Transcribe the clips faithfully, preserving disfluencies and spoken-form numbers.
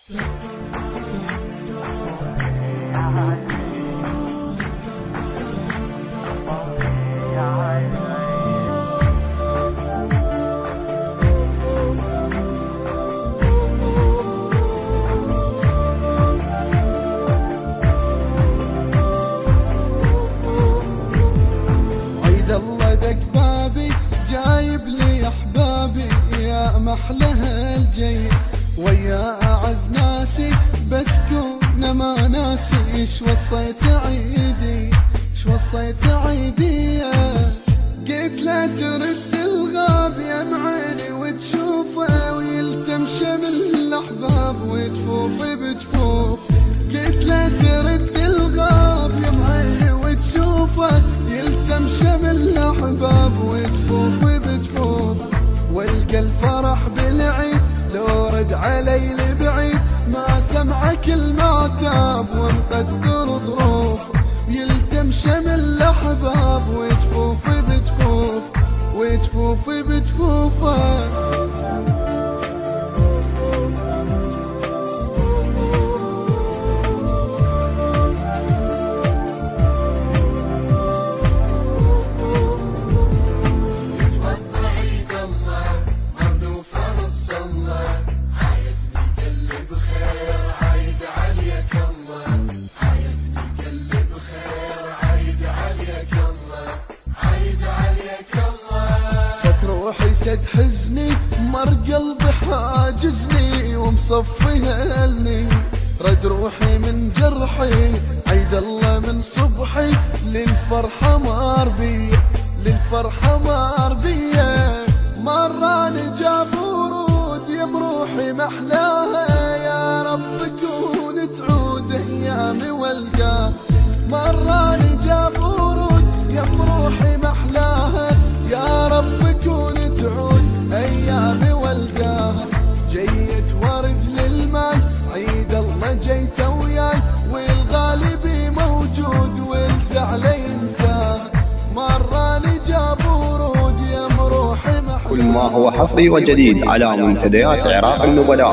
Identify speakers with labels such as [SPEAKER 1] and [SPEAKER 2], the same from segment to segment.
[SPEAKER 1] محلها الجي ويا أعز ناسي بس كون ما ناسي ايش وصيت عيدي ايش وصيت عيدي قلت لا ترد الغاب يا معيني وتشوفه ويلتم شمل الأحباب وتفوف بجفوف قلت لا ترد الغاب يا معيني وتشوفه يلتم شمل الأحباب وتفوف بجفوف والقى الفرح بالعيد لو رد علي لبعيد ما سمع كل ما تاب ومقدر ظروف يلتم شمل الأحباب وجفوف بجفوف وجفوف بجفوفه سد حزني مر قلبي حاجزني ومصفيها لني رد روحي من جرحي عيد الله من صبحي للفرحة مار بي للفرحة مار بي مراني جاب ورود يم روحي محلاها يا رب كون تعود ايامي والقاه مراني جاب ورود يم روحي محلاها يا رب كون تعود ايامي والقاها جيت ورد للماي عيد الله جيت وياي والغالبي موجود والزعل ينساه مراني جاب ورود يا مروحي محلاها.
[SPEAKER 2] كل ما هو حصري وجديد على منتديات عراق النبلاء.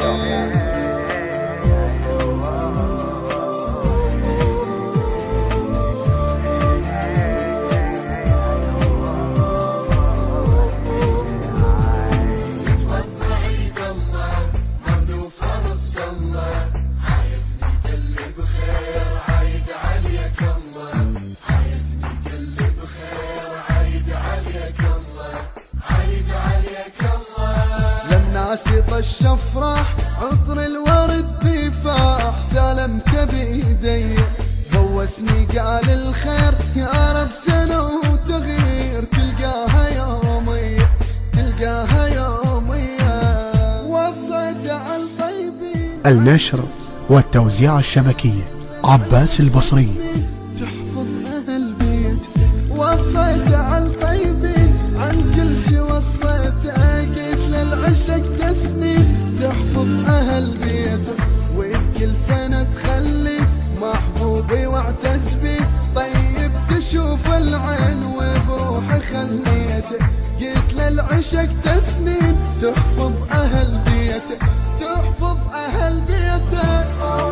[SPEAKER 1] طش افراح عطر الورد بفاح سلمت بيدي فوسني قال الخير يا رب سنة وتغيير تلقاها يومي تلقاها يومي وصيت على الطيبين.
[SPEAKER 3] النشر والتوزيع الشبكية عباس البصري.
[SPEAKER 1] تحفظ أهل بيت وصيت على الطيبين عن كل شي وصيت قلت للعشق تسني تحفظ أهل بيته وبكل سنة تخلي محبوبي واعتز بي طيب تشوف العين وبروحي خليته قلت للعشق تسنين تحفظ أهل بيته تحفظ أهل بيته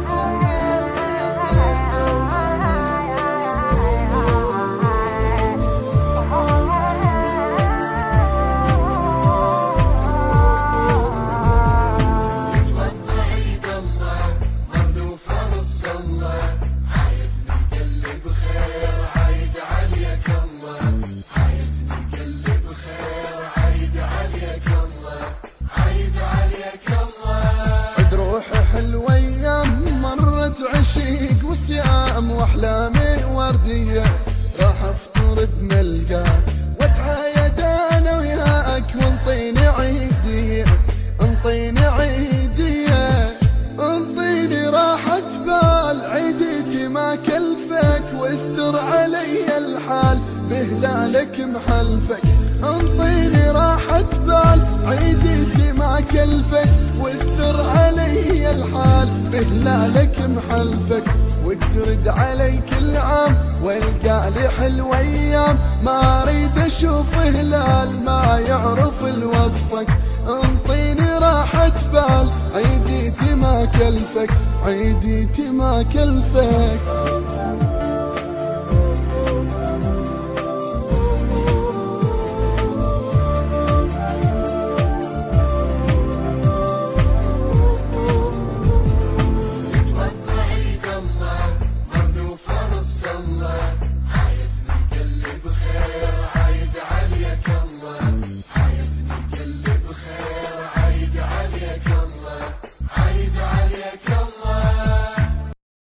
[SPEAKER 1] عشيق وسيام واحلامي ورديه راح افطر بملقاك واتعايد انا وياك وانطيني عيديه انطيني عيديه انطيني راحة بال عيديتي ما كلفك واستر علي الحال بهلالك محلفك انطيني راحة بال عيديتي ما كلفك واستر علي الحال بهلالك محلفك وتسرد علي كل عام والقى لي حلوة ايام ما اريد اشوف هلال ما يعرف الوصفك انطيني راحة بال عيديتي ما كلفك كلفك عيديتي ما كلفك.